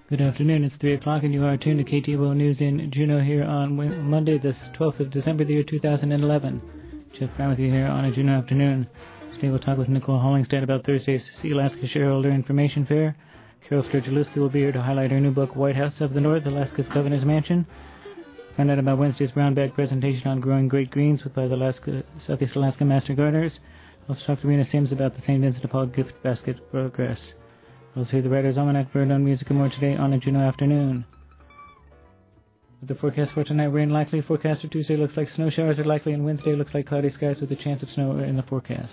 Good afternoon. It's 3 o'clock, and you are tuned to KTOO News in Juneau here on Monday, the 12th of December, the year 2011. Jeff Brown with you here on a Juneau afternoon. Today we'll talk with Nicole Hollingstad about Thursday's Alaska Shareholder Information Fair. Carol Sturgielewski will be here to highlight her new book, White House of the North, Alaska's Governor's Mansion. Find out about Wednesday's brown bag presentation on growing great greens by the Southeast Alaska Master Gardeners. Also talk to Rena Sims about the St. Vincent de Paul gift basket progress. We'll see the Writer's Almanac for Unknown Music and more today on a Juneau afternoon. With the forecast for tonight, rain likely. Forecast for Tuesday looks like snow showers are likely, and Wednesday looks like cloudy skies with a chance of snow in the forecast.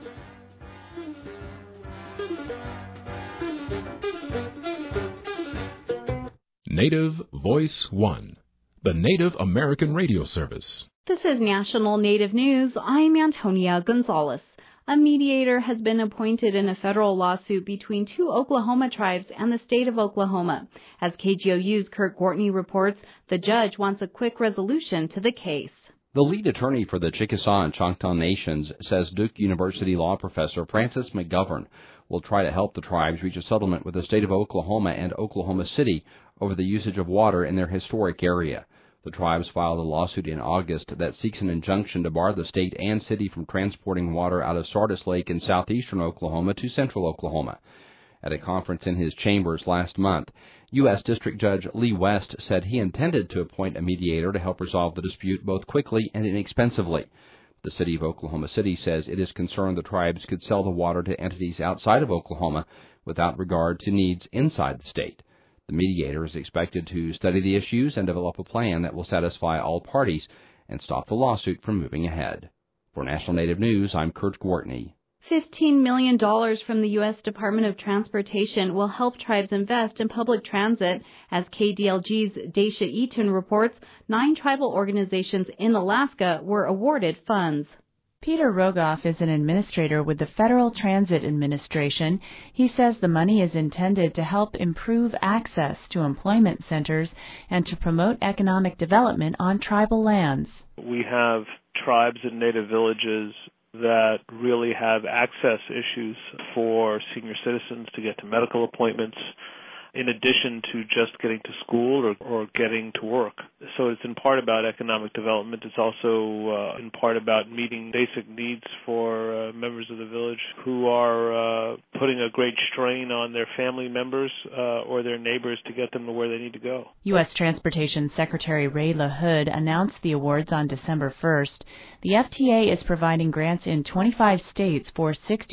Native Voice One, the Native American radio service. This is National Native News. I'm Antonia Gonzalez. A mediator has been appointed in a federal lawsuit between two Oklahoma tribes and the state of Oklahoma. As KGOU's Kurt Gortney reports, the judge wants a quick resolution to the case. The lead attorney for the Chickasaw and Choctaw Nations says Duke University law professor Francis McGovern will try to help the tribes reach a settlement with the state of Oklahoma and Oklahoma City over the usage of water in their historic area. The tribes filed a lawsuit in August that seeks an injunction to bar the state and city from transporting water out of Sardis Lake in southeastern Oklahoma to central Oklahoma. At a conference in his chambers last month, U.S. District Judge Lee West said he intended to appoint a mediator to help resolve the dispute both quickly and inexpensively. The city of Oklahoma City says it is concerned the tribes could sell the water to entities outside of Oklahoma without regard to needs inside the state. The mediator is expected to study the issues and develop a plan that will satisfy all parties and stop the lawsuit from moving ahead. For National Native News, I'm Kurt Gortney. $15 million from the U.S. Department of Transportation will help tribes invest in public transit. As KDLG's Daisha Eaton reports, 9 tribal organizations in Alaska were awarded funds. Peter Rogoff is an administrator with the Federal Transit Administration. He says the money is intended to help improve access to employment centers and to promote economic development on tribal lands. We have tribes and native villages that really have access issues for senior citizens to get to medical appointments, in addition to just getting to school or getting to work. So it's in part about economic development. It's also in part about meeting basic needs for members of the village who are putting a great strain on their family members or their neighbors to get them to where they need to go. U.S. Transportation Secretary Ray LaHood announced the awards on December 1st. The FTA is providing grants in 25 states for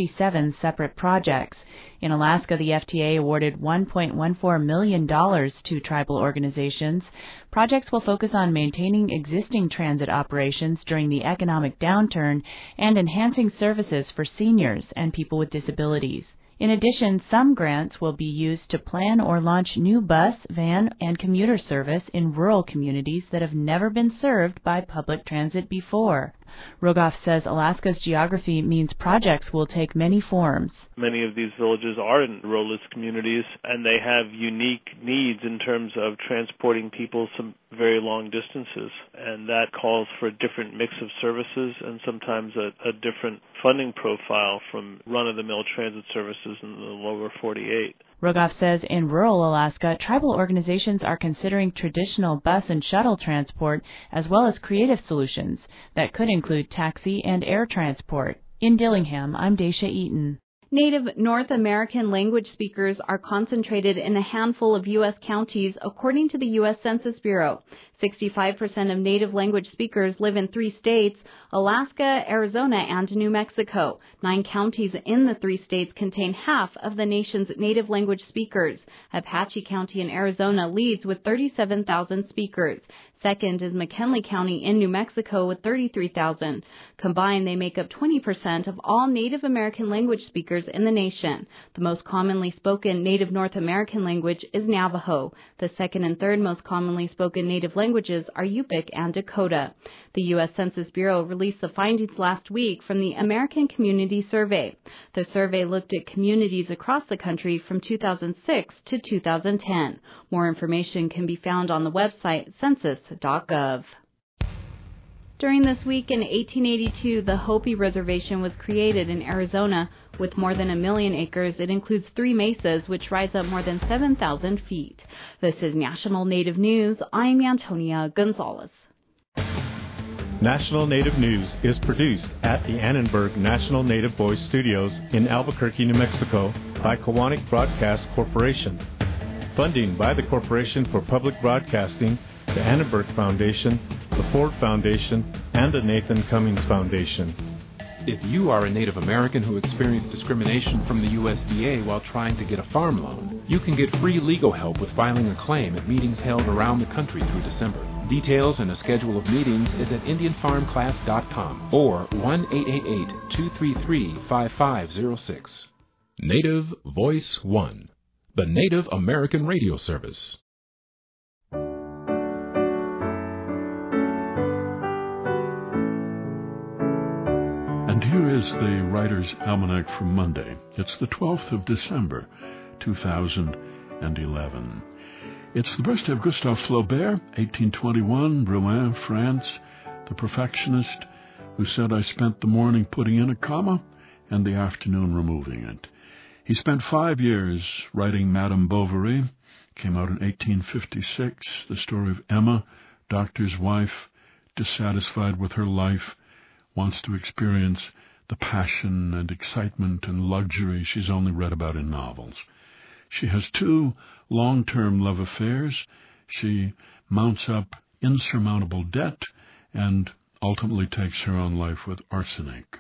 67 separate projects. In Alaska, the FTA awarded $1.14 million to tribal organizations. Projects will focus on maintaining existing transit operations during the economic downturn and enhancing services for seniors and people with disabilities. In addition, some grants will be used to plan or launch new bus, van, and commuter service in rural communities that have never been served by public transit before. Rogoff says Alaska's geography means projects will take many forms. Many of these villages are in ruralist communities, and they have unique needs in terms of transporting people some very long distances, and that calls for a different mix of services and sometimes a different funding profile from run-of-the-mill transit services in the lower 48. Rogoff says in rural Alaska, tribal organizations are considering traditional bus and shuttle transport as well as creative solutions that could include taxi and air transport. In Dillingham, I'm Daisha Eaton. Native North American language speakers are concentrated in a handful of U.S. counties, according to the U.S. Census Bureau. 65% of native language speakers live in 3 states, Alaska, Arizona, and New Mexico. 9 counties in the 3 states contain half of the nation's native language speakers. Apache County in Arizona leads with 37,000 speakers. Second is McKinley County in New Mexico with 33,000. Combined, they make up 20% of all Native American language speakers in the nation. The most commonly spoken Native North American language is Navajo. The second and third most commonly spoken Native languages are Yupik and Dakota. The U.S. Census Bureau released the findings last week from the American Community Survey. The survey looked at communities across the country from 2006 to 2010. More information can be found on the website census.gov. During this week in 1882, the Hopi Reservation was created in Arizona. With more than 1 million acres, it includes 3 mesas, which rise up more than 7,000 feet. This is National Native News. I'm Antonia Gonzalez. National Native News is produced at the Annenberg National Native Voice Studios in Albuquerque, New Mexico by Kiwanis Broadcast Corporation. Funding by the Corporation for Public Broadcasting, the Annenberg Foundation, the Ford Foundation, and the Nathan Cummings Foundation. If you are a Native American who experienced discrimination from the USDA while trying to get a farm loan, you can get free legal help with filing a claim at meetings held around the country through December. Details and a schedule of meetings is at IndianFarmClass.com or 1-888-233-5506. Native Voice One, the Native American Radio Service. And here is the Writer's Almanac for Monday. It's the 12th of December, 2011. It's the birthday of Gustave Flaubert, 1821, Rouen, France, the perfectionist who said, "I spent the morning putting in a comma and the afternoon removing it." He spent 5 years writing Madame Bovary, came out in 1856, the story of Emma, doctor's wife, dissatisfied with her life, wants to experience the passion and excitement and luxury she's only read about in novels. She has 2 long-term love affairs. She mounts up insurmountable debt and ultimately takes her own life with arsenic.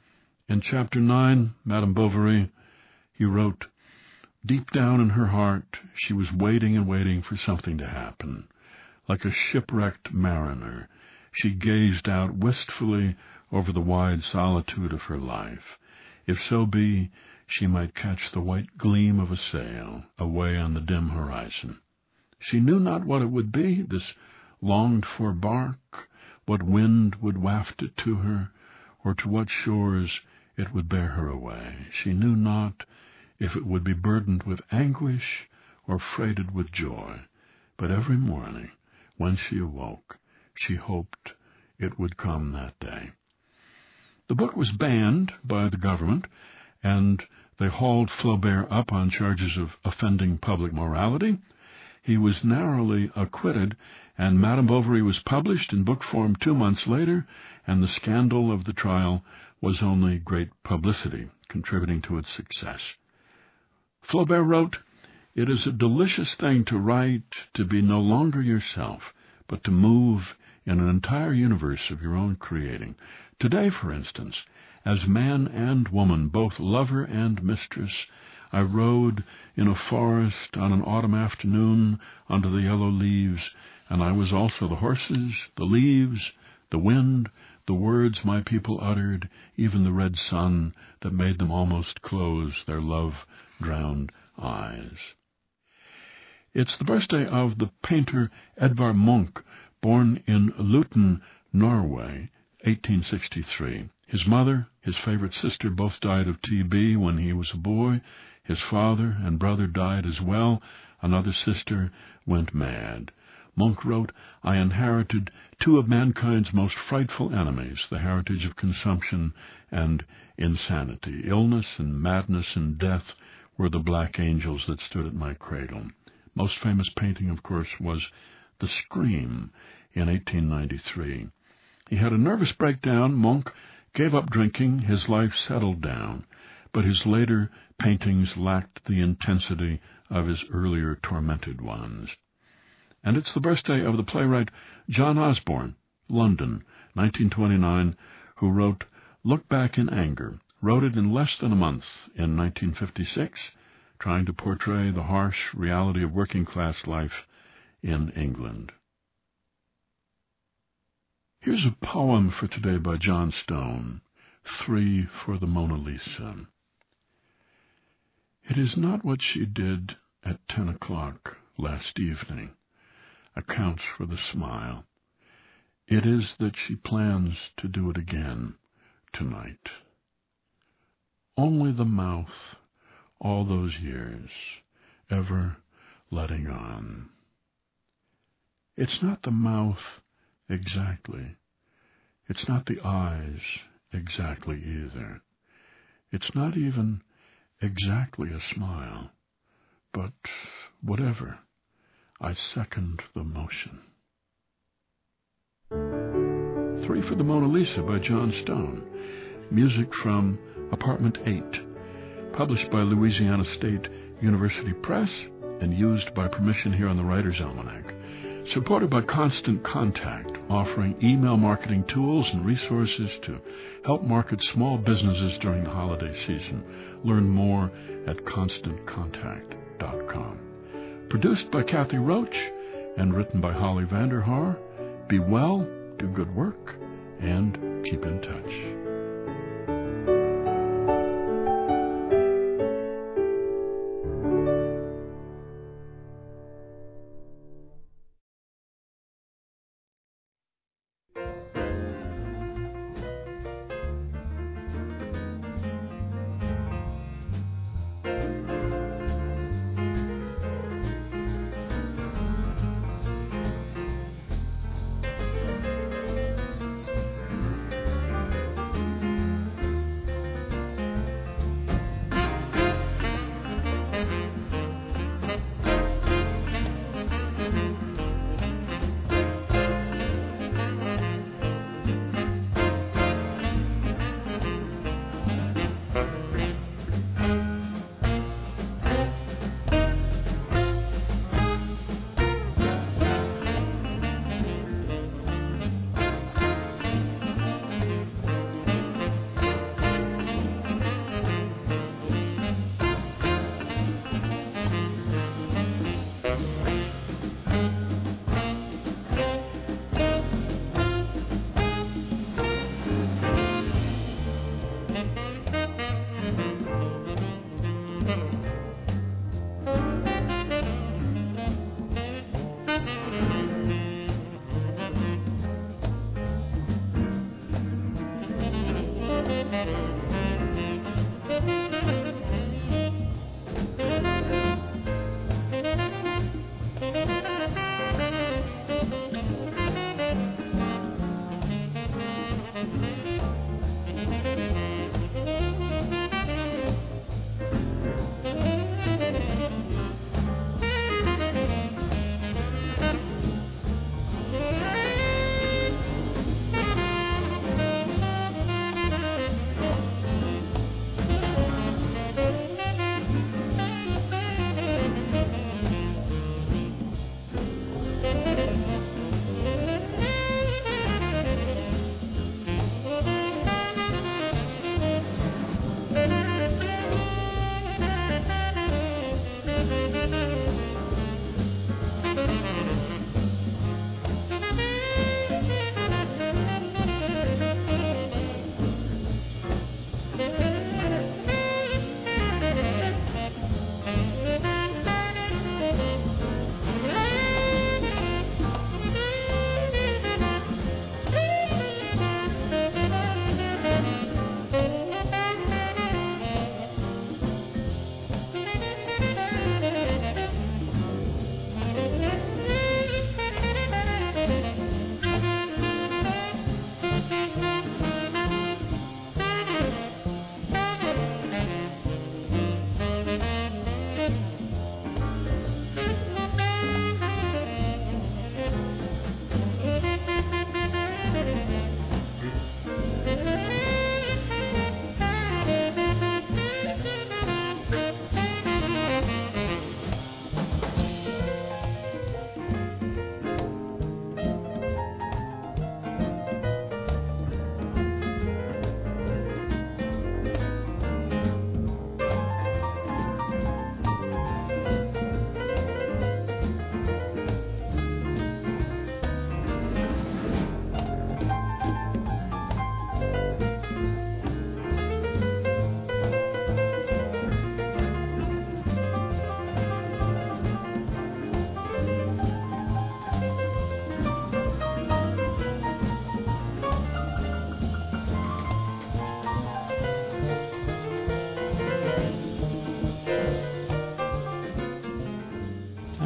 In Chapter 9, Madame Bovary, he wrote, "Deep down in her heart, she was waiting and waiting for something to happen. Like a shipwrecked mariner, she gazed out wistfully over the wide solitude of her life. If so be she might catch the white gleam of a sail away on the dim horizon. She knew not what it would be, this longed-for bark, what wind would waft it to her, or to what shores it would bear her away. She knew not if it would be burdened with anguish or freighted with joy. But every morning, when she awoke, she hoped it would come that day." The book was banned by the government, and they hauled Flaubert up on charges of offending public morality. He was narrowly acquitted, and Madame Bovary was published in book form 2 months later, and the scandal of the trial was only great publicity, contributing to its success. Flaubert wrote, "It is a delicious thing to write, to be no longer yourself, but to move in an entire universe of your own creating. Today, for instance, as man and woman, both lover and mistress, I rode in a forest on an autumn afternoon under the yellow leaves, and I was also the horses, the leaves, the wind, the words my people uttered, even the red sun that made them almost close their love-drowned eyes." It's the birthday of the painter Edvard Munch, born in Luton, Norway, 1863. His mother, his favorite sister, both died of TB when he was a boy. His father and brother died as well. Another sister went mad. Munch wrote, "I inherited 2 of mankind's most frightful enemies, the heritage of consumption and insanity. Illness and madness and death were the black angels that stood at my cradle." Most famous painting, of course, was The Scream in 1893. He had a nervous breakdown. Munch gave up drinking. His life settled down, but his later paintings lacked the intensity of his earlier tormented ones. And it's the birthday of the playwright John Osborne, London, 1929, who wrote Look Back in Anger. Wrote it in less than a month in 1956, trying to portray the harsh reality of working-class life in England. Here's a poem for today by John Stone, 3 for the Mona Lisa. It is not what she did at 10 o'clock last evening accounts for the smile. It is that she plans to do it again tonight. Only the mouth, all those years, ever letting on. It's not the mouth exactly. It's not the eyes exactly either. It's not even exactly a smile. But whatever, I second the motion. 3 for the Mona Lisa by John Stone. Music from Apartment 8. Published by Louisiana State University Press and used by permission here on the Writer's Almanac. Supported by Constant Contact, offering email marketing tools and resources to help market small businesses during the holiday season. Learn more at ConstantContact.com. Produced by Kathy Roach and written by Holly Vanderhaar. Be well, do good work, and keep in touch.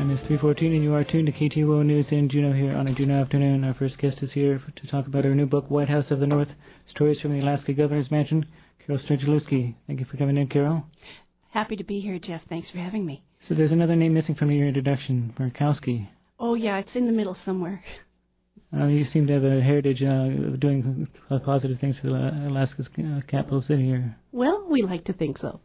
time is 3:14, and you are tuned to KTWO News in Juneau here on a Juneau afternoon. Our first guest is here to talk about her new book, White House of the North, Stories from the Alaska Governor's Mansion, Carol Strzelecki. Thank you for coming in, Carol. Happy to be here, Jeff. Thanks for having me. So there's another name missing from your introduction, Murkowski. Oh, yeah, it's in the middle somewhere. You seem to have a heritage of doing positive things for Alaska's capital city here. Well, we like to think so.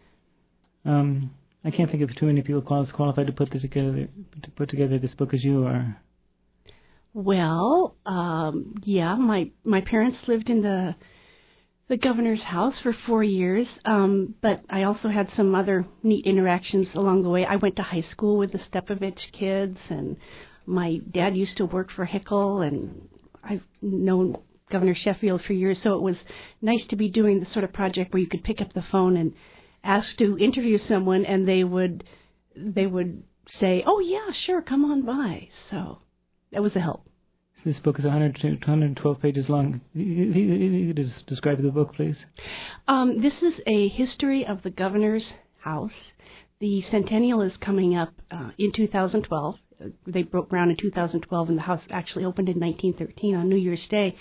I can't think of too many people qualified to put together this book as you are. Well, yeah, my parents lived in the governor's house for 4 years, but I also had some other neat interactions along the way. I went to high school with the Stepovich kids, and my dad used to work for Hickel, and I've known Governor Sheffield for years, so it was nice to be doing the sort of project where you could pick up the phone and ask to interview someone, and they would say, "Oh yeah, sure, come on by." So that was a help. This book is 112 pages long. You just describe the book, please. This is a history of the governor's house. The centennial is coming up in 2012. They broke ground in 2012, and the house actually opened in 1913 on New Year's Day.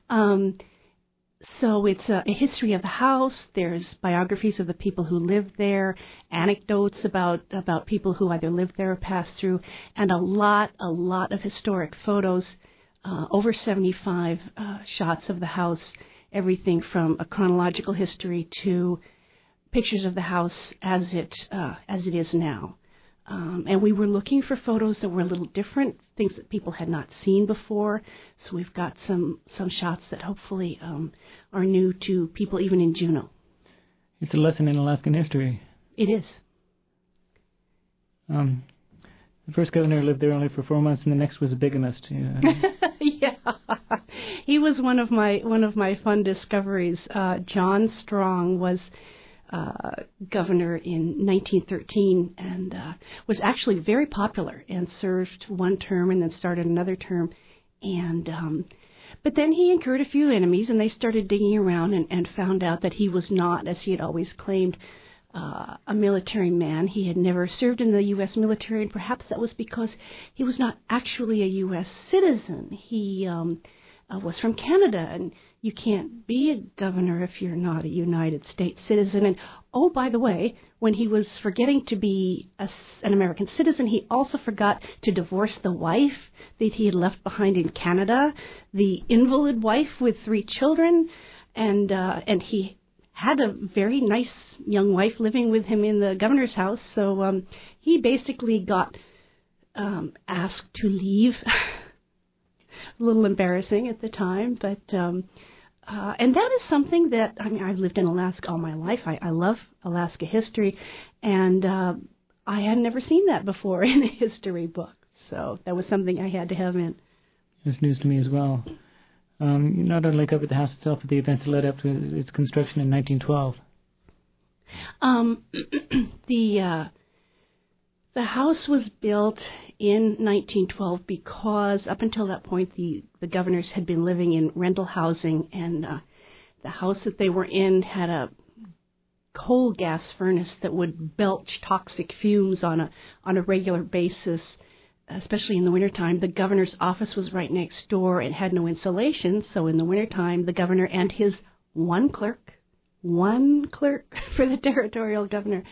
So it's a history of the house. There's biographies of the people who lived there, anecdotes about people who either lived there or passed through, and a lot of historic photos, over 75 shots of the house, everything from a chronological history to pictures of the house as it is now. And we were looking for photos that were a little different, things that people had not seen before. So we've got some shots that hopefully are new to people even in Juneau. It's a lesson in Alaskan history. It is. The first governor lived there only for 4 months, and the next was a bigamist. Yeah, he was one of my fun discoveries. John Strong was governor in 1913 and was actually very popular and served one term and then started another term. And but then he incurred a few enemies, and they started digging around and found out that he was not, as he had always claimed, a military man. He had never served in the U.S. military, and perhaps that was because he was not actually a U.S. citizen. He was from Canada, and you can't be a governor if you're not a United States citizen. And, oh, by the way, when he was forgetting to be an American citizen, he also forgot to divorce the wife that he had left behind in Canada, the invalid wife with 3 children, and he had a very nice young wife living with him in the governor's house. So he basically got asked to leave. A little embarrassing at the time, but and that is something that, I mean, I've lived in Alaska all my life. I love Alaska history, and I had never seen that before in a history book. So that was something I had to have in. It's news to me as well. You not only covered the house itself, but the events that led up to its construction in 1912. The house was built in 1912 because up until that point the governors had been living in rental housing, and the house that they were in had a coal gas furnace that would belch toxic fumes on a regular basis, especially in the wintertime. The governor's office was right next door and had no insulation, so in the wintertime the governor and his one clerk for the territorial governor,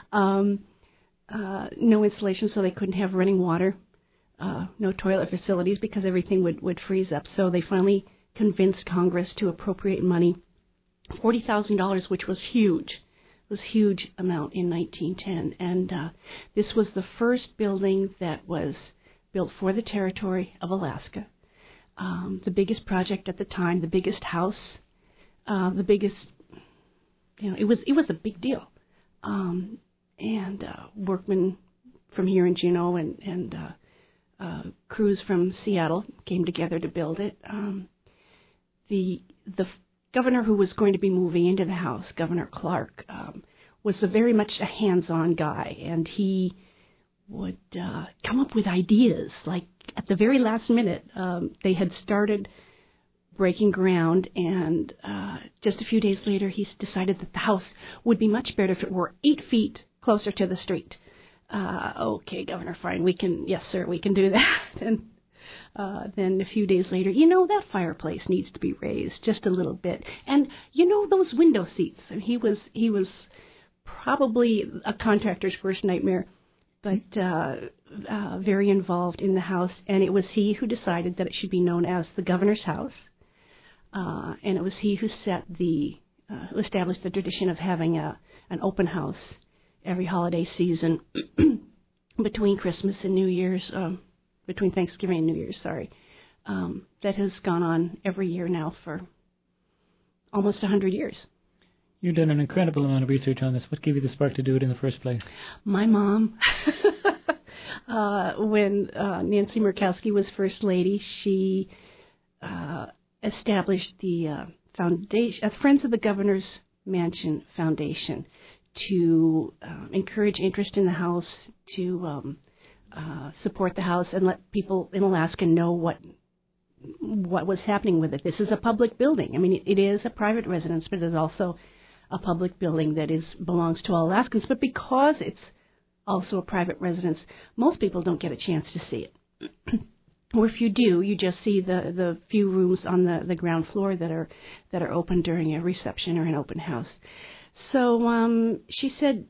no insulation, so they couldn't have running water, no toilet facilities because everything would freeze up. So they finally convinced Congress to appropriate money, $40,000, which was huge. It was a huge amount in 1910. And this was the first building that was built for the territory of Alaska. The biggest project at the time, the biggest house, the biggest, it was a big deal. And workmen from here in Juneau and crews from Seattle came together to build it. The governor who was going to be moving into the house, Governor Clark, was very much a hands-on guy, and he would come up with ideas. Like at the very last minute, they had started breaking ground, and just a few days later, he decided that the house would be much better if it were 8 feet closer to the street. Okay, Governor, fine, yes, sir, we can do that. And then a few days later, that fireplace needs to be raised just a little bit. And, those window seats. And he was probably a contractor's worst nightmare, but very involved in the house. And it was he who decided that it should be known as the Governor's House. And it was he who who established the tradition of having an open house every holiday season between Christmas and New Year's, between Thanksgiving and New Year's, that has gone on every year now for almost 100 years. You've done an incredible amount of research on this. What gave you the spark to do it in the first place? My mom. When Nancy Murkowski was First Lady, she established the foundation, Friends of the Governor's Mansion Foundation, to encourage interest in the house, to support the house, and let people in Alaska know what was happening with it. This is a public building. I mean, it is a private residence, but it is also a public building that belongs to all Alaskans. But because it's also a private residence, most people don't get a chance to see it. Or if you do, you just see the few rooms on the ground floor that are open during a reception or an open house. So she said,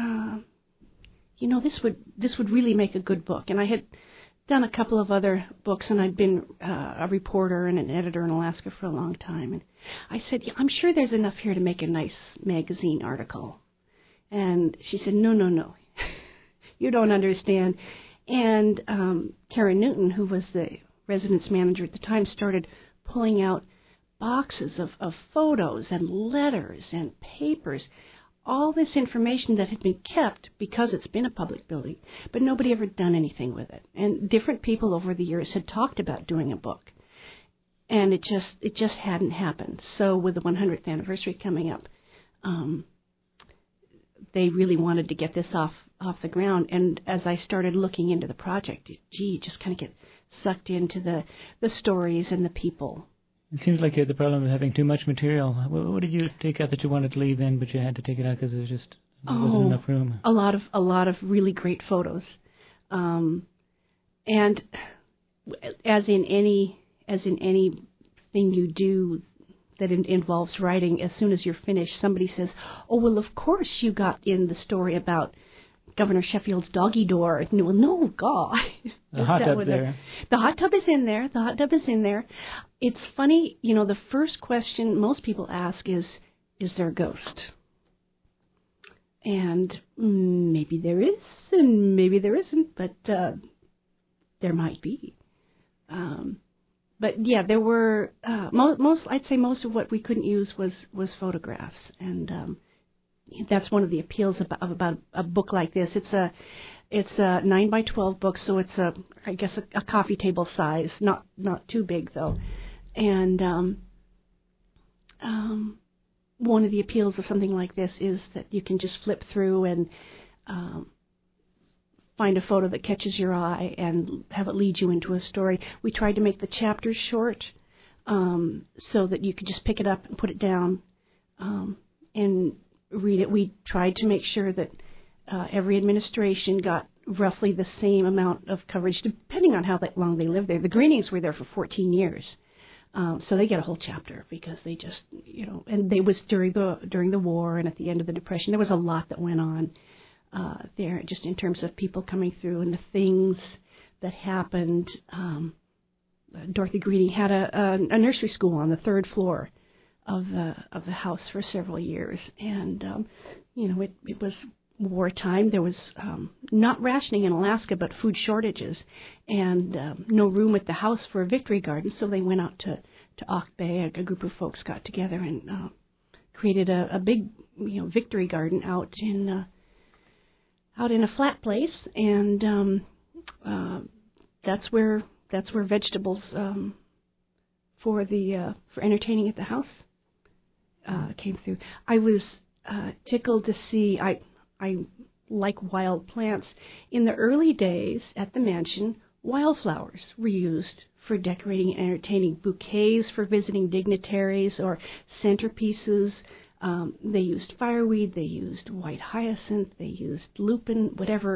this would really make a good book. And I had done a couple of other books, and I'd been a reporter and an editor in Alaska for a long time. And I said, I'm sure there's enough here to make a nice magazine article. And she said, no, you don't understand. And Karen Newton, who was the residence manager at the time, started pulling out boxes of photos and letters and papers, all this information that had been kept because it's been a public building, but nobody ever done anything with it. And different people over the years had talked about doing a book, and it just hadn't happened. So with the 100th anniversary coming up, they really wanted to get this off the ground. And as I started looking into the project, just kind of get sucked into the stories and the people. It seems like you had the problem of having too much material. What did you take out that you wanted to leave in, but you had to take it out because there wasn't enough room? A lot of really great photos, and as in anything you do that involves writing, as soon as you're finished, somebody says, "Oh, well, of course you got in the story about Governor Sheffield's doggy door." Well, no, God. The hot tub there. The hot tub is in there. It's funny, the first question most people ask is there a ghost? And maybe there is, and maybe there isn't, but there might be. But yeah, there were I'd say most of what we couldn't use was photographs, and that's one of the appeals about a book like this. It's a 9x12 book, so it's I guess a coffee table size, not too big though. And one of the appeals of something like this is that you can just flip through and find a photo that catches your eye and have it lead you into a story. We tried to make the chapters short so that you could just pick it up and put it down and read it. We tried to make sure that every administration got roughly the same amount of coverage, depending on how long they lived there. The Greenings were there for 14 years, so they get a whole chapter because they just, and they was during the war and at the end of the Depression. There was a lot that went on there, just in terms of people coming through and the things that happened. Dorothy Greening had a nursery school on the third floor of the house for several years, and it was wartime. There was not rationing in Alaska, but food shortages, and no room at the house for a victory garden. So they went out to Auk Bay. A group of folks got together and created a big victory garden out in a flat place, and that's where vegetables for entertaining at the house came through. I was tickled to see. I like wild plants. In the early days at the mansion, wildflowers were used for decorating and entertaining, bouquets for visiting dignitaries or centerpieces. They used fireweed, they used white hyacinth, they used lupin, whatever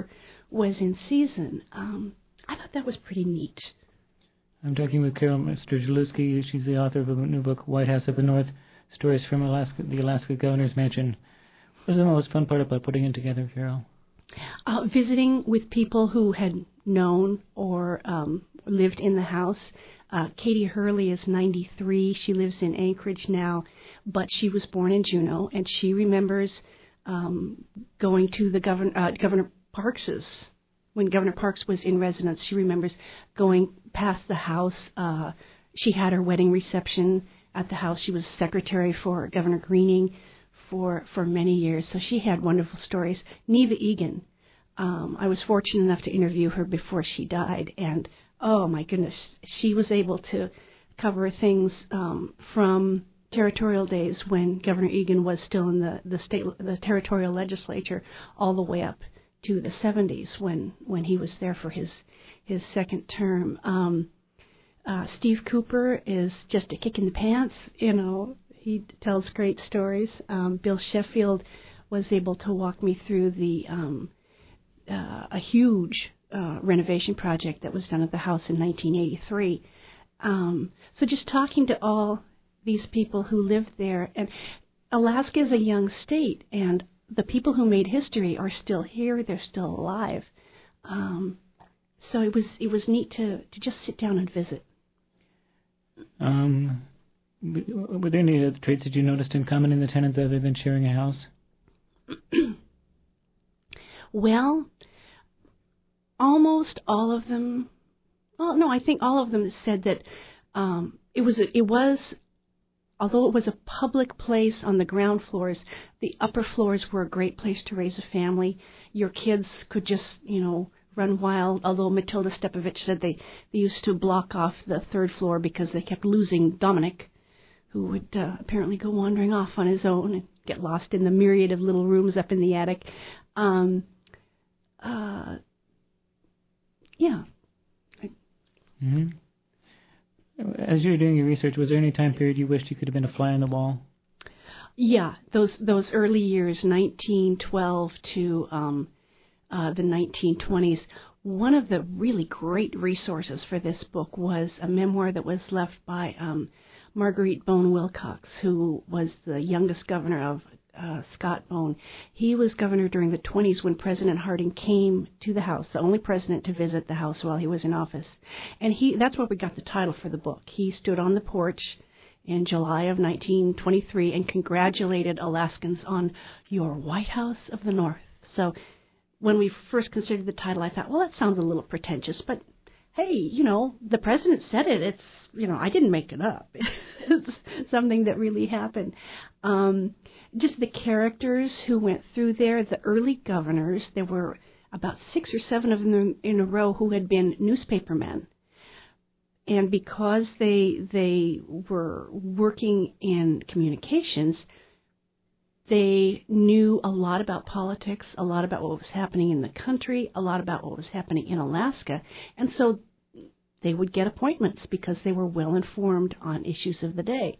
was in season. I thought that was pretty neat. I'm talking with Carol Strzelecki. She's the author of a new book, White House of the North, Stories from Alaska, the Alaska Governor's Mansion. What was the most fun part about putting it together, Carol? Visiting with people who had known or lived in the house. Katie Hurley is 93. She lives in Anchorage now, but she was born in Juneau, and she remembers going to the Governor Parks's. When Governor Parks was in residence, she remembers going past the house. She had her wedding reception at the house. She was secretary for Governor Greening for many years, so she had wonderful stories. Neva Egan, I was fortunate enough to interview her before she died, and oh my goodness, she was able to cover things from territorial days when Governor Egan was still in the territorial legislature, all the way up to the 70s when he was there for his second term. Steve Cooper is just a kick in the pants, He tells great stories. Bill Sheffield was able to walk me through a huge renovation project that was done at the house in 1983. So just talking to all these people who lived there, and Alaska is a young state, and the people who made history are still here. They're still alive. So it was neat to just sit down and visit. Were there any other traits that you noticed in common in the tenants other than sharing a house? Well, almost all of them. Well, no, I think all of them said that it was. Although it was a public place on the ground floors, the upper floors were a great place to raise a family. Your kids could just, run wild, although Matilda Stepovich said they used to block off the third floor because they kept losing Dominic, who would apparently go wandering off on his own and get lost in the myriad of little rooms up in the attic. Yeah. Mm-hmm. As you were doing your research, was there any time period you wished you could have been a fly on the wall? Yeah, those early years, 1912 to the 1920s. One of the really great resources for this book was a memoir that was left by Marguerite Bone Wilcox, who was the youngest governor of Scott Bone. He was governor during the 20s when President Harding came to the house, the only president to visit the house while he was in office. And that's where we got the title for the book. He stood on the porch in July of 1923 and congratulated Alaskans on your White House of the North. So when we first considered the title, I thought, well, that sounds a little pretentious, but hey, the president said it. It's, I didn't make it up. It's something that really happened. Just the characters who went through there, the early governors, there were about 6 or 7 of them in a row who had been newspapermen. And because they were working in communications, they knew a lot about politics, a lot about what was happening in the country, a lot about what was happening in Alaska. And so they would get appointments because they were well informed on issues of the day.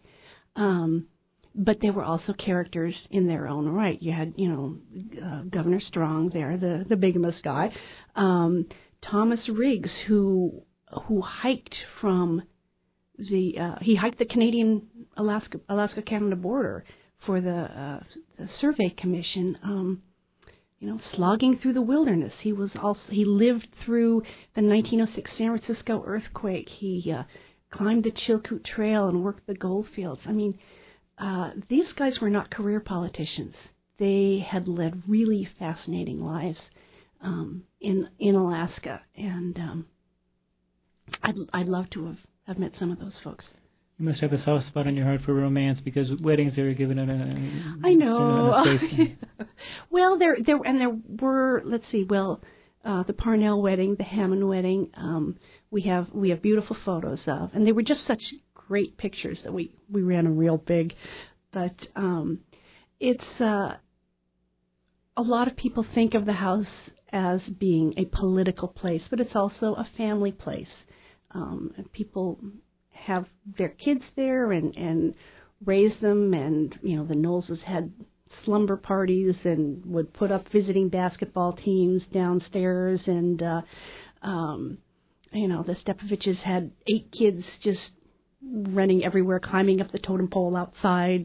But they were also characters in their own right. You had, Governor Strong there, the bigamous guy. Thomas Riggs, who hiked from he hiked the Canadian Alaska-Canada border for the Survey Commission, slogging through the wilderness. He lived through the 1906 San Francisco earthquake. He climbed the Chilkoot Trail and worked the gold fields. I mean, these guys were not career politicians. They had led really fascinating lives in Alaska, and I'd love to have met some of those folks. You must have a soft spot in your heart for romance because weddings are given I know. Well, there were. Let's see. Well, the Parnell wedding, the Hammond wedding. We have beautiful photos of, and they were just such great pictures that we ran a real big. But it's a lot of people think of the house as being a political place, but it's also a family place. People have their kids there and raise them, and the Knowleses had slumber parties and would put up visiting basketball teams downstairs, and the Stepoviches had 8 kids just running everywhere, climbing up the totem pole outside.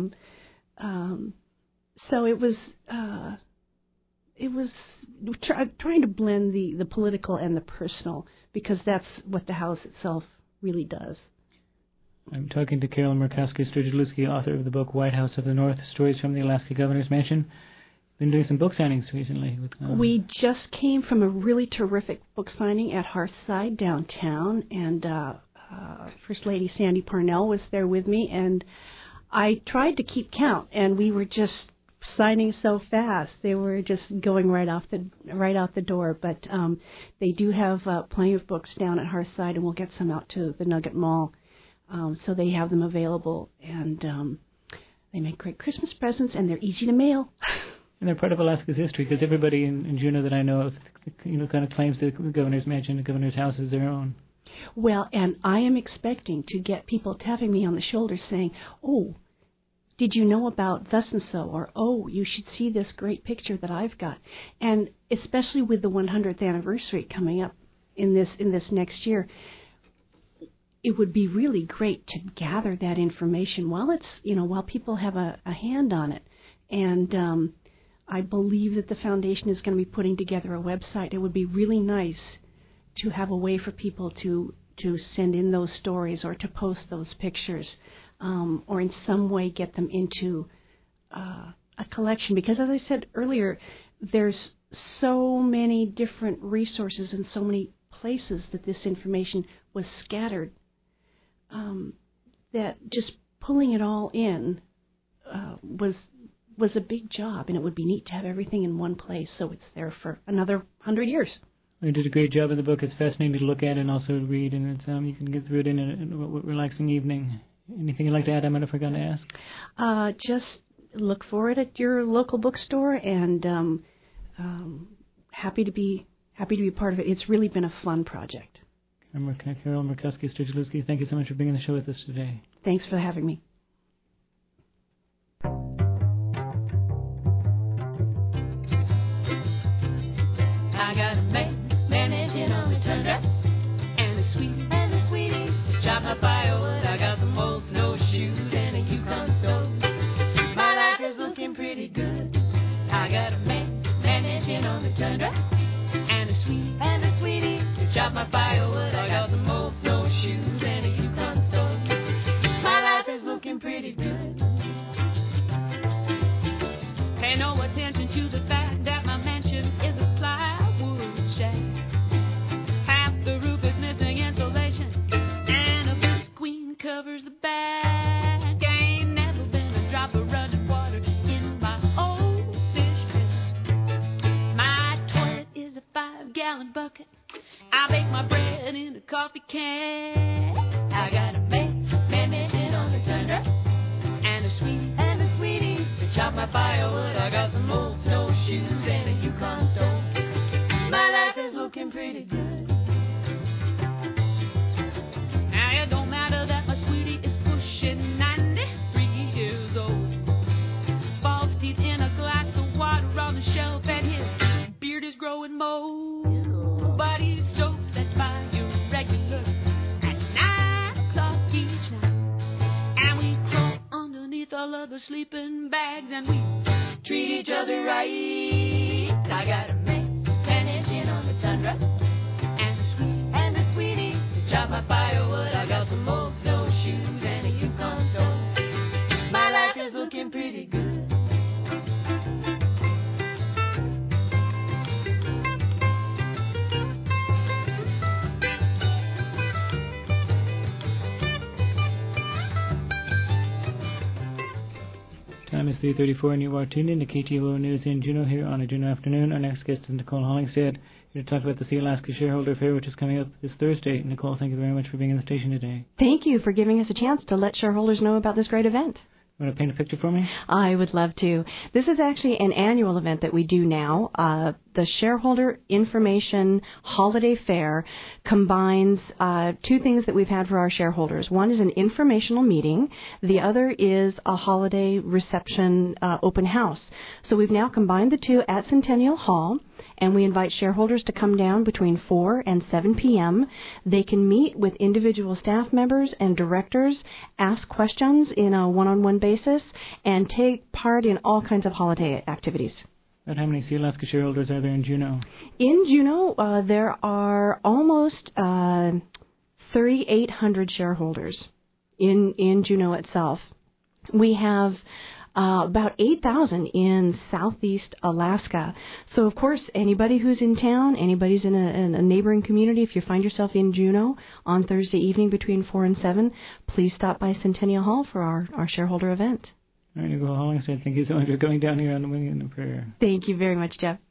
So it was trying to blend the political and the personal, because that's what the house itself really does. I'm talking to Carol Murkowski-Strzelecki, author of the book White House of the North, Stories from the Alaska Governor's Mansion. Been doing some book signings recently. We just came from a really terrific book signing at Hearthside downtown, and First Lady Sandy Parnell was there with me, and I tried to keep count, and we were just signing so fast. They were just going right out the door. But they do have plenty of books down at Hearthside, and we'll get some out to the Nugget Mall. So they have them available, and they make great Christmas presents, and they're easy to mail. And they're part of Alaska's history, because everybody in Juneau that I know of, kind of claims the governor's mansion, the governor's house is their own. Well, and I am expecting to get people tapping me on the shoulder saying, "Oh, did you know about thus and so?" Or, "Oh, you should see this great picture that I've got." And especially with the 100th anniversary coming up in this next year, it would be really great to gather that information while people have a hand on it. And I believe that the foundation is going to be putting together a website. It would be really nice to have a way for people to send in those stories or to post those pictures, or in some way get them into a collection. Because as I said earlier, there's so many different resources and so many places that this information was scattered, that just pulling it all in was a big job, and it would be neat to have everything in one place so it's there for another 100 years. You did a great job in the book. It's fascinating to look at and also read, and it's you can get through it in a relaxing evening. Anything you'd like to add? I might have forgotten to ask. Just look for it at your local bookstore, and happy to be part of it. It's really been a fun project. Carol Murkowski-Strzelecki, thank you so much for being on the show with us today. Thanks for having me. I got a managing on the tundra, and a sweetie to chop my firewood. I got some old snowshoes and a Yukon stove. My life is looking pretty good. I got a managing on the tundra, and a sweetie to chop my firewood. I got some old snowshoes and a Yukon stove. My life is looking pretty good. Pay no attention to the fact that my mansion is a plywood shack. Half the roof is missing insulation, and a blue screen covers the back. Ain't never been a drop of running water in my old fish pit. My toilet is a 5-gallon bucket. I bake my bread in a coffee can. I got a mansion on the tundra, and a sweetie to chop my firewood. I got some old snowshoes and a Yukon stove. My life is looking pretty good. Now it don't matter that my sweetie is pushing 93 years old. False teeth in a glass of water on the shelf, and his beard is growing mold. But he's so set by you regular at 9 o'clock each night. And we crawl underneath all of the sleeping bags, and we treat each other right. I got a mansion on the tundra, and a sweetie to chop my firewood. I got some old snowshoes and a Yukon stove. My life is looking pretty good. Time is 3:34, and you are tuned in to KTOO News in Juneau here on a Juneau afternoon. Our next guest is Nicole Hollingsted, here to talk about the Sea Alaska Shareholder Fair, which is coming up this Thursday. Nicole, thank you very much for being in the station today. Thank you for giving us a chance to let shareholders know about this great event. You want to paint a picture for me? I would love to. This is actually an annual event that we do now. the Shareholder Information Holiday Fair combines two things that we've had for our shareholders. One is an informational meeting. The other is a holiday reception open house. So we've now combined the two at Centennial Hall, and we invite shareholders to come down between 4 and 7 p.m. They can meet with individual staff members and directors, ask questions in a one-on-one basis, and take part in all kinds of holiday activities. And how many Sealaska shareholders are there in Juneau? In Juneau, there are almost 3,800 shareholders in Juneau itself. We have about 8,000 in southeast Alaska. So, of course, anybody who's in town, anybody's in a neighboring community, if you find yourself in Juneau on Thursday evening between 4 and 7, please stop by Centennial Hall for our shareholder event. All right, Nicole Hollingstead, thank you so much for coming down here on the Wing and the Prayer. Thank you very much, Jeff.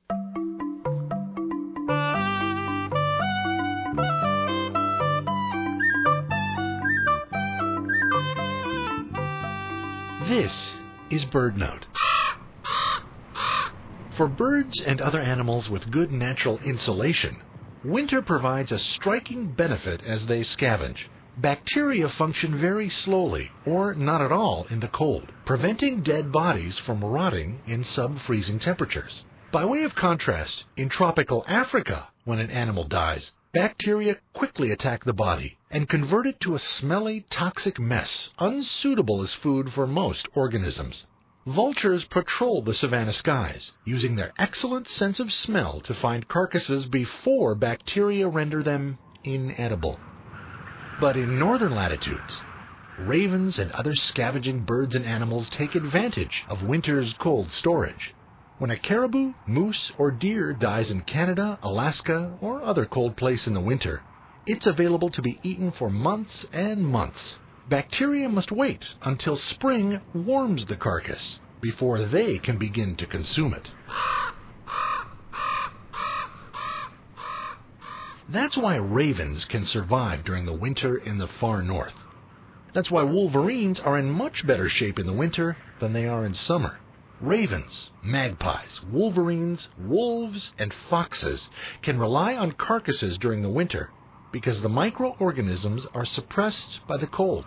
This is BirdNote. For birds and other animals with good natural insulation, winter provides a striking benefit as they scavenge. Bacteria function very slowly, or not at all, in the cold, preventing dead bodies from rotting in sub-freezing temperatures. By way of contrast, in tropical Africa, when an animal dies, bacteria quickly attack the body and convert it to a smelly, toxic mess, unsuitable as food for most organisms. Vultures patrol the savanna skies, using their excellent sense of smell to find carcasses before bacteria render them inedible. But in northern latitudes, ravens and other scavenging birds and animals take advantage of winter's cold storage. When a caribou, moose, or deer dies in Canada, Alaska, or other cold place in the winter, it's available to be eaten for months and months. Bacteria must wait until spring warms the carcass before they can begin to consume it. That's why ravens can survive during the winter in the far north. That's why wolverines are in much better shape in the winter than they are in summer. Ravens, magpies, wolverines, wolves, and foxes can rely on carcasses during the winter because the microorganisms are suppressed by the cold.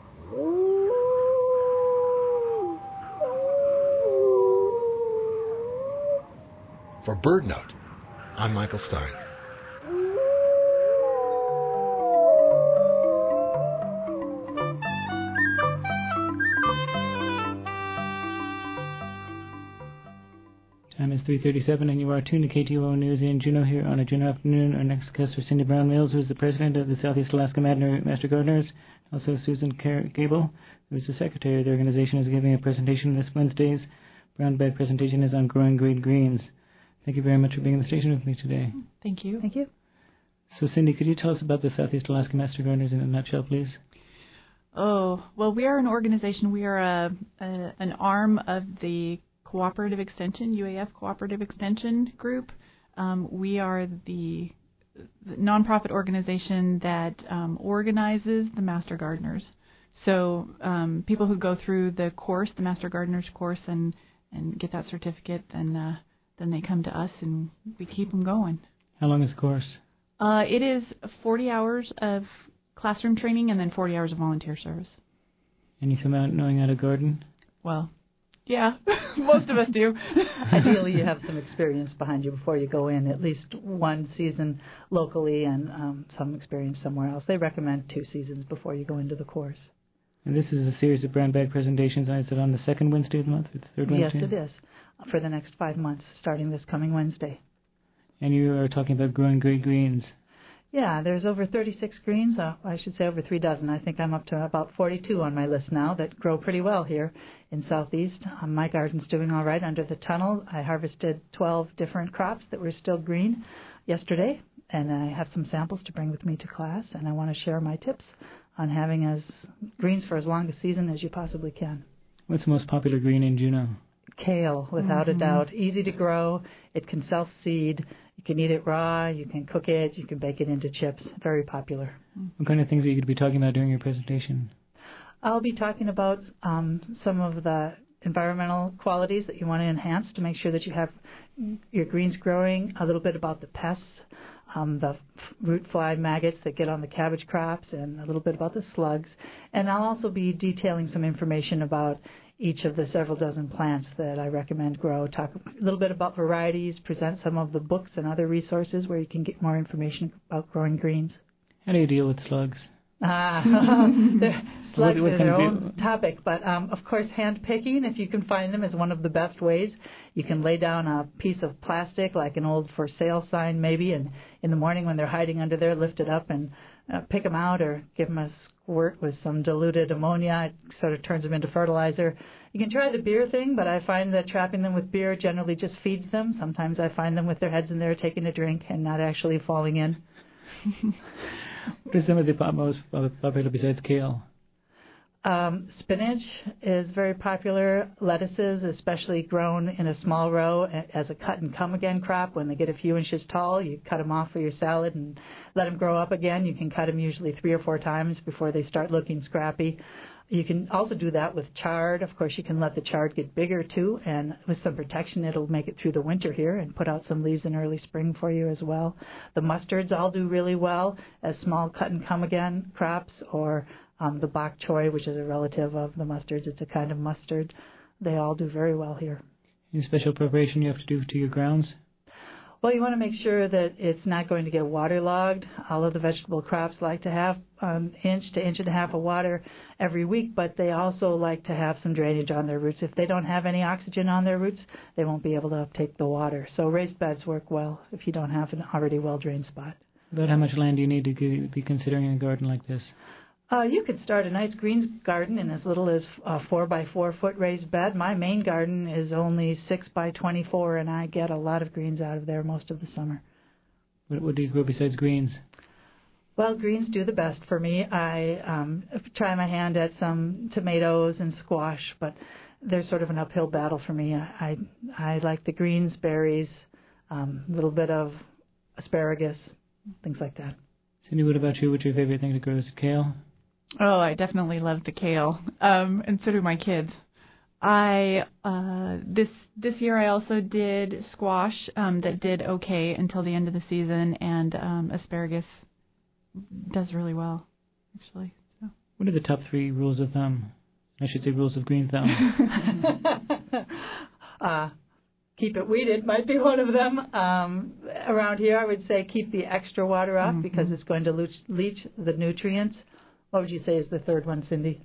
For BirdNote, I'm Michael Stein. Time is 3:37, and you are tuned to KTOO News in Juneau here on a Juneau afternoon. Our next guest is Cindy Brown Mills, who is the president of the Southeast Alaska Master Gardeners. Also, Susan Gable, who is the secretary of the organization, is giving a presentation this Wednesday's brown bag presentation is on growing great greens. Thank you very much for being on the station with me today. Thank you. Thank you. So, Cindy, could you tell us about the Southeast Alaska Master Gardeners in a nutshell, please? Oh, well, we are an organization. We are an arm of the Cooperative Extension, UAF Cooperative Extension Group. We are the nonprofit organization that organizes the Master Gardeners. So people who go through the course, the Master Gardeners course, and get that certificate, then they come to us and we keep them going. How long is the course? It is 40 hours of classroom training and then 40 hours of volunteer service. And you come out knowing how to garden? Well, yeah, most of us do. Ideally, you have some experience behind you before you go in, at least one season locally and some experience somewhere else. They recommend 2 seasons before you go into the course. And this is a series of brown bag presentations. Is it on the second Wednesday of the month or the third Wednesday? Yes, it is, for the next 5 months, starting this coming Wednesday. And you are talking about growing great greens. Yeah, there's over 36 greens. I should say over 3 dozen. I think I'm up to about 42 on my list now that grow pretty well here in Southeast. My garden's doing all right under the tunnel. I harvested 12 different crops that were still green yesterday, and I have some samples to bring with me to class, and I want to share my tips on having as greens for as long a season as you possibly can. What's the most popular green in Juneau? Kale, without a doubt. Easy to grow. It can self-seed. You can eat it raw. You can cook it. You can bake it into chips. Very popular. What kind of things are you going to be talking about during your presentation? I'll be talking about some of the environmental qualities that you want to enhance to make sure that you have your greens growing, a little bit about the pests, the root fly maggots that get on the cabbage crops, and a little bit about the slugs. And I'll also be detailing some information about each of the several dozen plants that I recommend grow, talk a little bit about varieties, present some of the books and other resources where you can get more information about growing greens. How do you deal with slugs? Slugs are their own topic, but of course hand picking, if you can find them, is one of the best ways. You can lay down a piece of plastic, like an old for sale sign maybe, and in the morning when they're hiding under there, lift it up and pick them out, or give them a squirt with some diluted ammonia. It sort of turns them into fertilizer. You can try the beer thing, but I find that trapping them with beer generally just feeds them. Sometimes I find them with their heads in there taking a drink and not actually falling in. What is some of the most popular besides kale? Spinach is very popular. Lettuces, especially grown in a small row as a cut and come again crop. When they get a few inches tall, you cut them off for your salad and let them grow up again. You can cut them usually 3 or 4 times before they start looking scrappy. You can also do that with chard. Of course, you can let the chard get bigger, too, and with some protection, it'll make it through the winter here and put out some leaves in early spring for you as well. The mustards all do really well as small cut-and-come-again crops, or the bok choy, which is a relative of the mustards. It's a kind of mustard. They all do very well here. Any special preparation you have to do to your grounds? Well, you want to make sure that it's not going to get waterlogged. All of the vegetable crops like to have inch to inch and a half of water every week, but they also like to have some drainage on their roots. If they don't have any oxygen on their roots, they won't be able to uptake the water. So raised beds work well if you don't have an already well-drained spot. About how much land do you need to be considering a garden like this? You could start a nice greens garden in as little as a 4 by 4 foot raised bed. My main garden is only 6 by 24, and I get a lot of greens out of there most of the summer. What do you grow besides greens? Well, greens do the best for me. I try my hand at some tomatoes and squash, but they're sort of an uphill battle for me. I like the greens, berries, a little bit of asparagus, things like that. Cindy, what about you? What's your favorite thing to grow? Is it kale? Oh, I definitely love the kale, and so do my kids. I this year I also did squash that did okay until the end of the season, and asparagus does really well, actually. So. What are the top 3 rules of thumb? I should say rules of green thumb. Keep it weeded might be one of them. Around here, I would say keep the extra water off because it's going to leach the nutrients. What would you say is the third one, Cindy?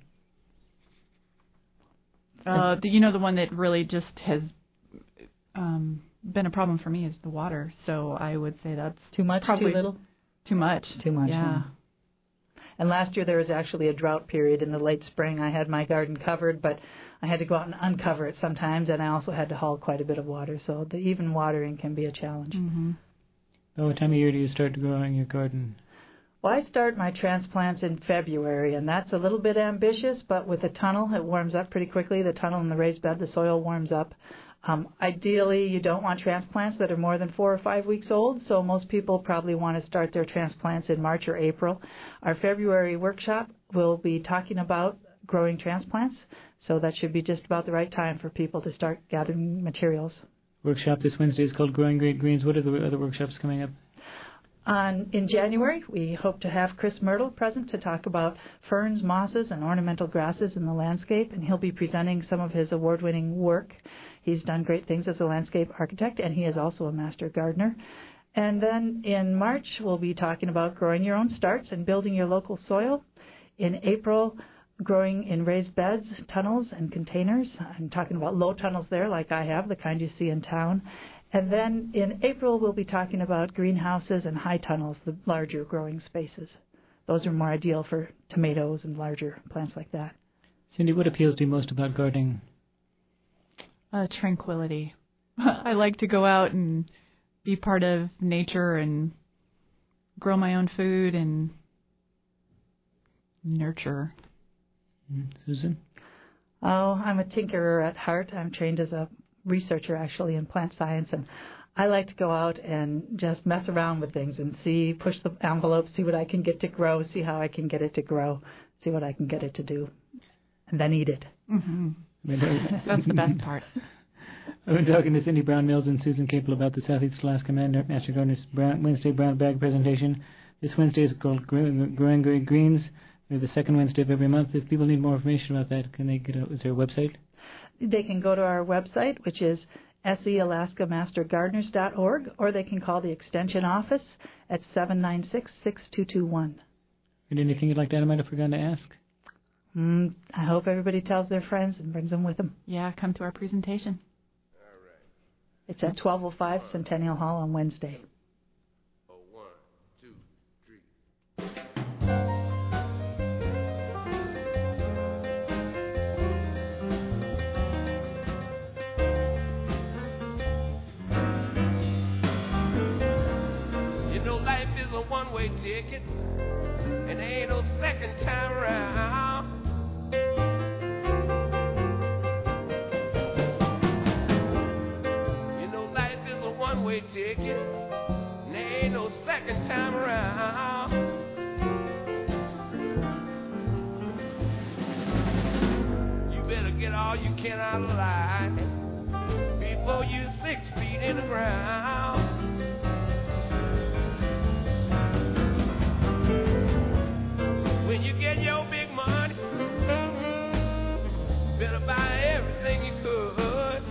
The one that really just has been a problem for me is the water. So I would say that's too much, too little? Too much. Too much, yeah. And last year there was actually a drought period in the late spring. I had my garden covered, but I had to go out and uncover it sometimes, and I also had to haul quite a bit of water. So the even watering can be a challenge. Mm-hmm. What time of year do you start growing your garden? Well, I start my transplants in February, and that's a little bit ambitious, but with a tunnel, it warms up pretty quickly. The tunnel and the raised bed, the soil warms up. Ideally, you don't want transplants that are more than 4 or 5 weeks old, so most people probably want to start their transplants in March or April. Our February workshop will be talking about growing transplants, so that should be just about the right time for people to start gathering materials. Workshop this Wednesday is called Growing Great Greens. What are the other workshops coming up? In January, we hope to have Chris Myrtle present to talk about ferns, mosses, and ornamental grasses in the landscape, and he'll be presenting some of his award-winning work. He's done great things as a landscape architect, and he is also a master gardener. And then in March, we'll be talking about growing your own starts and building your local soil. In April, growing in raised beds, tunnels, and containers. I'm talking about low tunnels there, like I have, the kind you see in town. And then in April, we'll be talking about greenhouses and high tunnels, the larger growing spaces. Those are more ideal for tomatoes and larger plants like that. Cindy, what appeals to you most about gardening? Tranquility. I like to go out and be part of nature and grow my own food and nurture. Susan? Oh, I'm a tinkerer at heart. I'm trained as a researcher, actually, in plant science, and I like to go out and just mess around with things and push the envelope, see what I can get to grow, see how I can get it to grow, see what I can get it to do, and then eat it. Mm-hmm. That's the best part. I've been talking to Cindy Brown Mills and Susan Capel about the Southeast Alaska Master Gardener's Wednesday Brown Bag presentation. This Wednesday is called Growing Great Greens. They're the second Wednesday of every month. If people need more information about that, can they get is there a website? They can go to our website, which is sealaskamastergardeners.org, or they can call the Extension office at 796-6221. And anything you'd like to add, I might have forgotten to ask? I hope everybody tells their friends and brings them with them. Yeah, come to our presentation. All right. It's at 1205 Centennial Hall on Wednesday. Oh, 1, 2, 3. You know life is a one-way ticket, and there ain't no second time around. You know life is a one-way ticket, and there ain't no second time around. You better get all you can out of life before you're 6 feet in the ground. When you get your big money, better buy everything you could.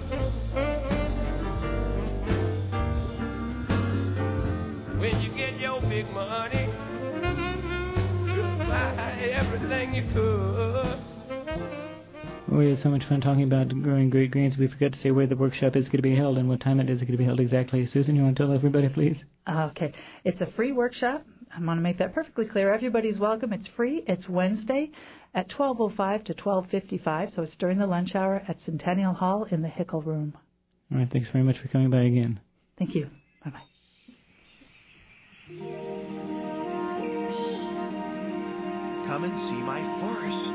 When you get your big money, better buy everything you could. We had so much fun talking about growing great greens. We forgot to say where the workshop is going to be held and what time it is going to be held exactly. Susan, you want to tell everybody, please? Okay. It's a free workshop. I want to make that perfectly clear. Everybody's welcome. It's free. It's Wednesday at 12:05 to 12:55, so it's during the lunch hour at Centennial Hall in the Hickle Room. All right. Thanks very much for coming by again. Thank you. Bye-bye. Come and see my forest.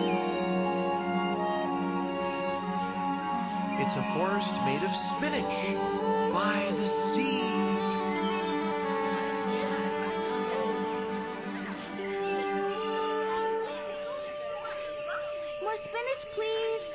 It's a forest made of spinach by the sea. More spinach, please.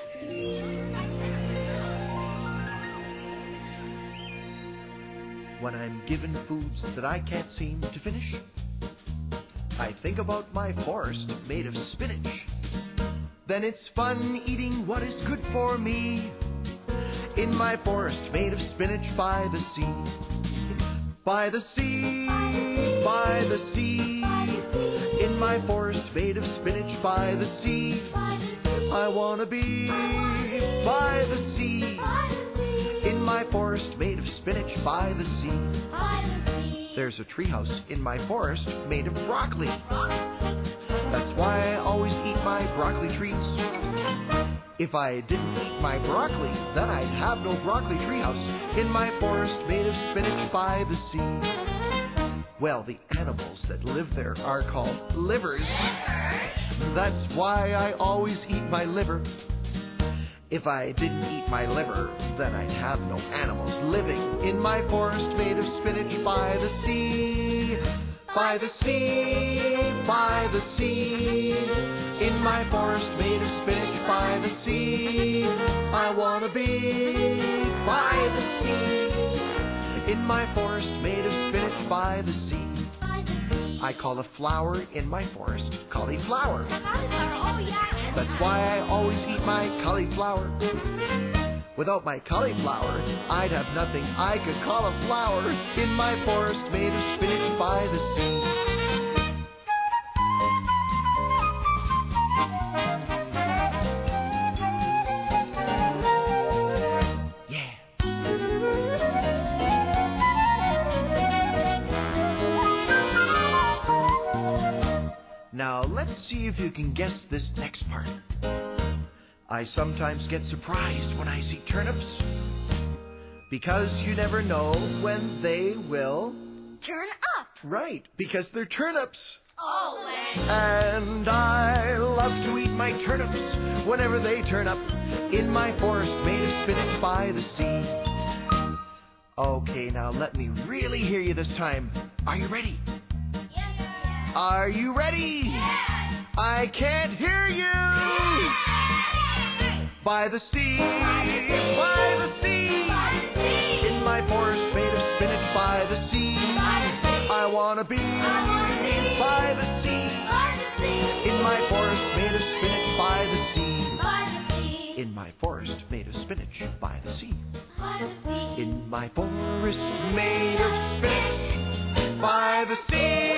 When I'm given foods that I can't seem to finish, I think about my forest made of spinach. Then it's fun eating what is good for me. In my forest made of spinach by the sea. By the sea, by the sea. In my forest made of spinach by the sea. I wanna be by the sea. In my forest made of spinach by the sea. There's a treehouse in my forest made of broccoli. That's why I always eat my broccoli treats. If I didn't eat my broccoli, then I'd have no broccoli treehouse in my forest made of spinach by the sea. Well, the animals that live there are called livers. That's why I always eat my liver. If I didn't eat my liver, then I'd have no animals living in my forest made of spinach by the sea. By the sea, by the sea. In my forest made of spinach by the sea. I wanna be by the sea. In my forest made of spinach by the sea. I call a flower in my forest cauliflower. That's why I always eat my cauliflower. Without my cauliflower, I'd have nothing I could call a flower in my forest made of spinach by the sea. Now, let's see if you can guess this next part. I sometimes get surprised when I see turnips, because you never know when they will Turn up. Right, because they're turnips. Always. And I love to eat my turnips whenever they turn up in my forest made of spinach by the sea. Okay, now let me really hear you this time. Are you ready? Are you ready? Yes. I can't hear you. Yes. by the sea, by the sea, in my forest made of spinach by the sea. I wanna be by the sea, in my forest made of spinach by the sea. In my forest made of spinach by the sea. In my forest made of spinach by the sea.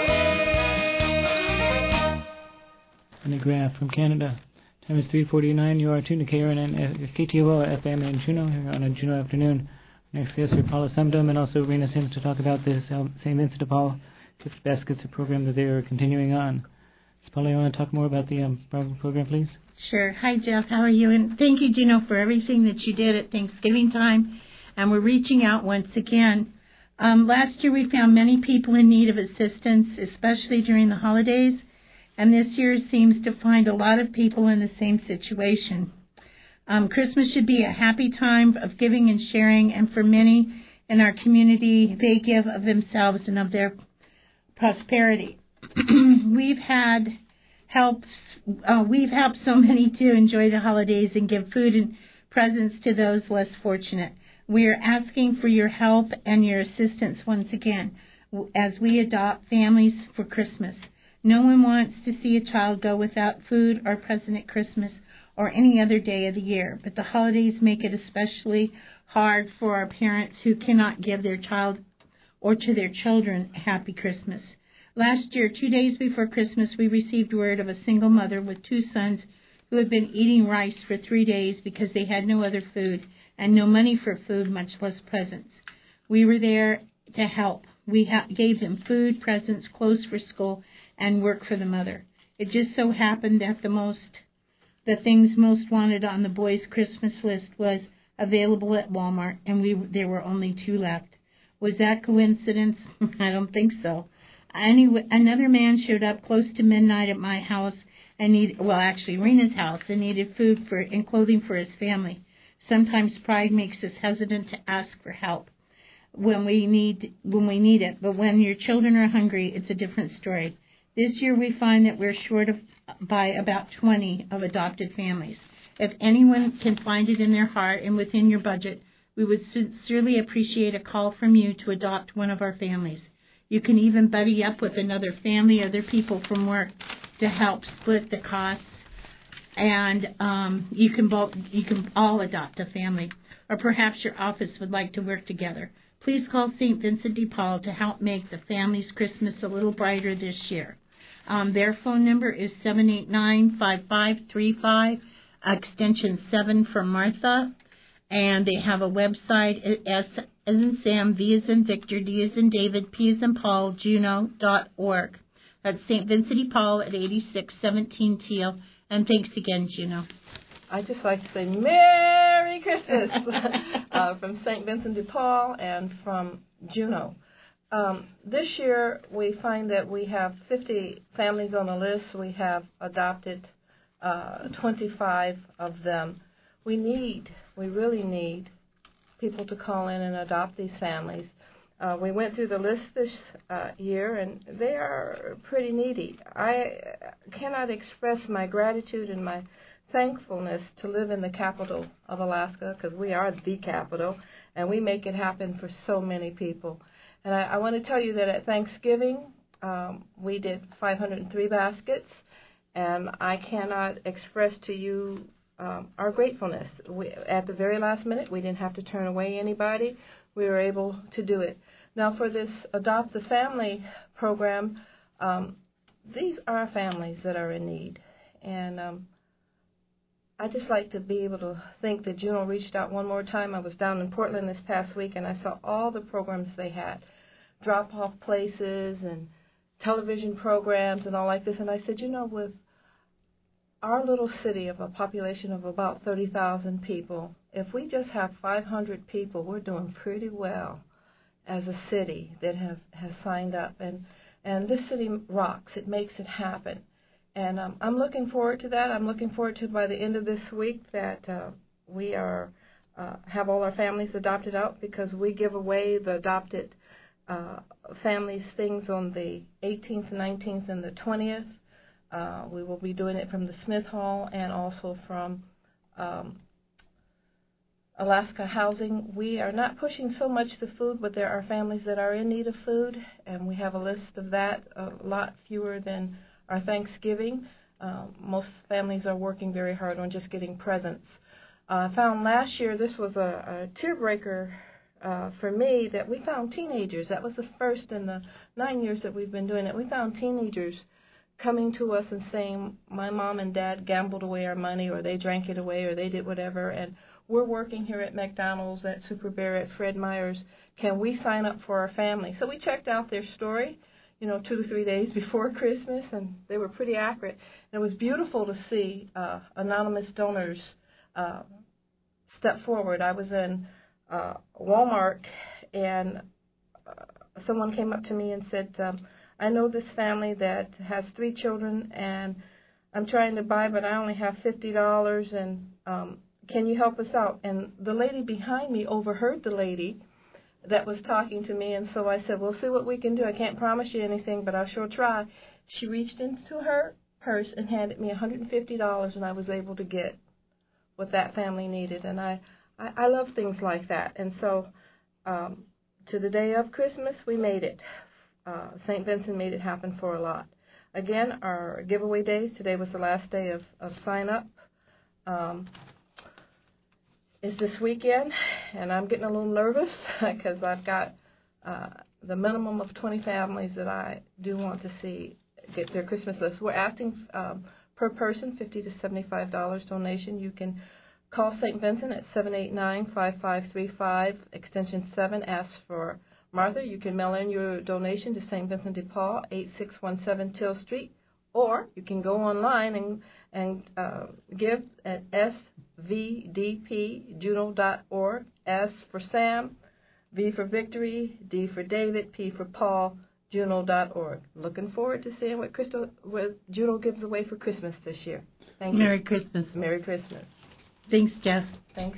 And a graph from Canada. Time is 3:49. You are tuned to KRNN KTOO FM in Juneau here on a Juneau afternoon. Next guest is Paula Sumdum and also Rena Sims to talk about this St. Vincent de Paul Gift Baskets, a program that they are continuing on. So Paula, you want to talk more about the program, please? Sure. Hi, Jeff. How are you? And thank you, Juneau, for everything that you did at Thanksgiving time. And we're reaching out once again. Last year we found many people in need of assistance, especially during the holidays. And this year seems to find a lot of people in the same situation. Christmas should be a happy time of giving and sharing. And for many in our community, they give of themselves and of their prosperity. We've helped so many to enjoy the holidays and give food and presents to those less fortunate. We are asking for your help and your assistance once again as we adopt families for Christmas. No one wants to see a child go without food or present at Christmas or any other day of the year, but the holidays make it especially hard for our parents who cannot give their child or to their children a happy Christmas. Last year, 2 days before Christmas, we received word of a single mother with 2 sons who had been eating rice for 3 days because they had no other food and no money for food, much less presents. We were there to help. We gave them food, presents, clothes for school, and work for the mother. It just so happened that the things most wanted on the boys' Christmas list was available at Walmart, and there were only 2 left. Was that coincidence? I don't think so. Anyway, another man showed up close to midnight at my house and Rena's house, and needed food and clothing for his family. Sometimes pride makes us hesitant to ask for help when we need it, but when your children are hungry, it's a different story. This year we find that we're short by about 20 of adopted families. If anyone can find it in their heart and within your budget, we would sincerely appreciate a call from you to adopt one of our families. You can even buddy up with another family, other people from work, to help split the costs, and you can all adopt a family. Or perhaps your office would like to work together. Please call St. Vincent de Paul to help make the family's Christmas a little brighter this year. Their phone number is 789-5535, extension 7 for Martha. And they have a website, S as in Sam, V as in Victor, D as in David, P as in Paul, Juneau.org. That's St. Vincent de Paul at 8617 Teal. And thanks again, Juneau. I'd just like to say Merry Christmas from St. Vincent de Paul and from Juneau. This year we find that we have 50 families on the list. We have adopted 25 of them. We really need people to call in and adopt these families. We went through the list this year, and they are pretty needy. I cannot express my gratitude and my thankfulness to live in the capital of Alaska, because we are the capital, and we make it happen for so many people. And I want to tell you that at Thanksgiving, we did 503 baskets, and I cannot express to you our gratefulness. At the very last minute, we didn't have to turn away anybody. We were able to do it. Now, for this Adopt the Family program, these are families that are in need. And I just like to be able to think that Juneau reached out one more time. I was down in Portland this past week, and I saw all the programs they had, drop-off places and television programs and all like this. And I said, with our little city of a population of about 30,000 people, if we just have 500 people, we're doing pretty well as a city that has signed up. And this city rocks. It makes it happen. And I'm looking forward to that. I'm looking forward to, by the end of this week, that we have all our families adopted out, because we give away the adopted families things on the 18th, 19th, and the 20th. We will be doing it from the Smith Hall and also from Alaska Housing. We are not pushing so much the food, but there are families that are in need of food, and we have a list of that, a lot fewer than our Thanksgiving. Most families are working very hard on just getting presents. I found last year, this was a tear-breaker for me, that we found teenagers. That was the first in the 9 years that we've been doing it. We found teenagers coming to us and saying, my mom and dad gambled away our money, or they drank it away, or they did whatever, and we're working here at McDonald's, at Super Bear, at Fred Meyer's. Can we sign up for our family? So we checked out their story, 2 to 3 days before Christmas, and they were pretty accurate. And it was beautiful to see anonymous donors step forward. I was in Walmart, and someone came up to me and said, I know this family that has 3 children, and I'm trying to buy, but I only have $50, and can you help us out? And the lady behind me overheard the lady that was talking to me, and so I said, we'll see what we can do. I can't promise you anything, but I'll sure try. She reached into her purse and handed me $150, and I was able to get what that family needed. And I love things like that. And so to the day of Christmas, we made it. St. Vincent made it happen for a lot. Again, our giveaway days, today was the last day of sign-up. Is this weekend, and I'm getting a little nervous because I've got the minimum of 20 families that I do want to see get their Christmas list. We're asking per person $50 to $75 donation. You can call St. Vincent at 789-5535, extension 7. Ask for Martha. You can mail in your donation to St. Vincent de Paul, 8617 Till Street, or you can go online and give at svdpjuno.org. S for Sam, V for Victory, D for David, P for Paul, Juno.org. Looking forward to seeing what Juno gives away for Christmas this year. Thank you. Merry Christmas. Merry Christmas. Thanks, Jeff. Thanks.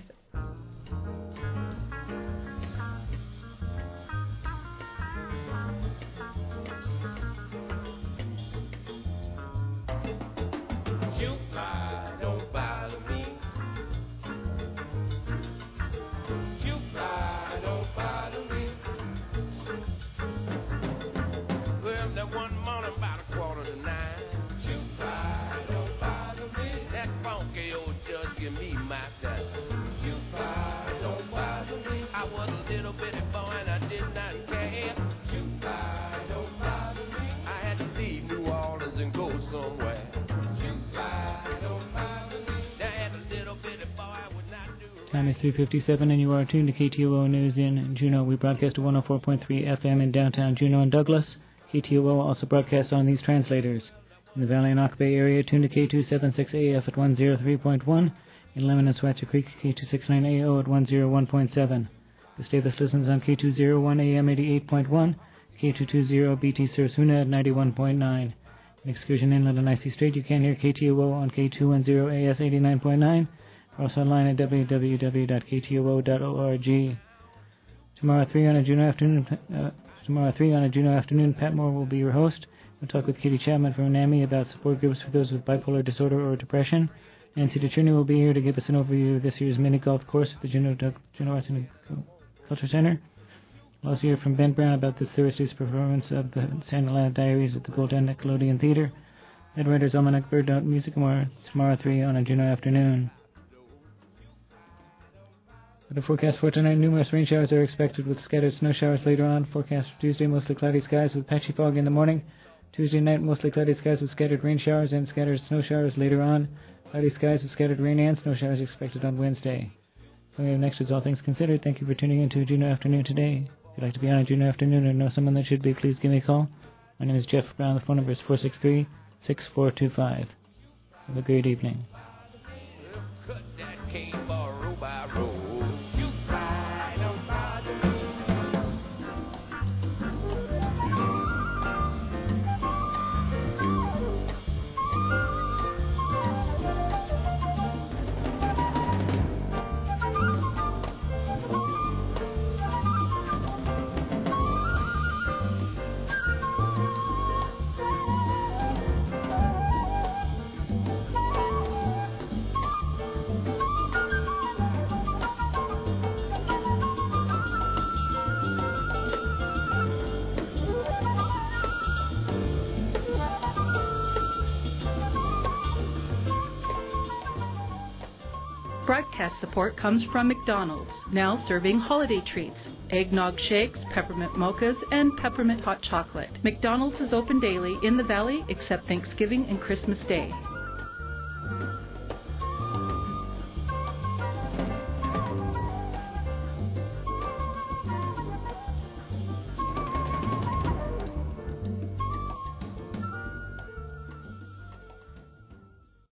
Time is 3:57, and you are tuned to KTOO News in Juneau. We broadcast at 104.3 FM in downtown Juneau and Douglas. KTOO also broadcasts on these translators. In the Valley and Ock Bay area, tuned to K276AF at 103.1. In Lemon and Swatzer Creek, K269AO at 101.7. The Status listens on K201 AM 88.1, K220 BT Sursuna at 91.9. In Excursion Inlet and Icy Strait, you can hear KTOO on K210 AS 89.9. We're also online at www.ktoo.org. Tomorrow 3 on a Juneau afternoon, Pat Moore will be your host. We'll talk with Katie Chapman from NAMI about support groups for those with bipolar disorder or depression. Nancy DeCherney will be here to give us an overview of this year's mini golf course at the Juneau Arts and Culture Center. We'll also hear from Ben Brown about this Thursday's performance of the Sandalana Diaries at the Golden Nickelodeon Theater. Ed Writer's Almanac Bird Note Music more tomorrow 3 on a Juneau afternoon. The forecast for tonight, numerous rain showers are expected with scattered snow showers later on. Forecast for Tuesday, mostly cloudy skies with patchy fog in the morning. Tuesday night, mostly cloudy skies with scattered rain showers and scattered snow showers later on. Cloudy skies with scattered rain and snow showers expected on Wednesday. Coming up next is All Things Considered. Thank you for tuning in to Juneau Afternoon today. If you'd like to be on a Juneau Afternoon or know someone that should be, please give me a call. My name is Jeff Brown. The phone number is 463-6425. Have a great evening. Broadcast support comes from McDonald's, now serving holiday treats, eggnog shakes, peppermint mochas, and peppermint hot chocolate. McDonald's is open daily in the Valley except Thanksgiving and Christmas Day.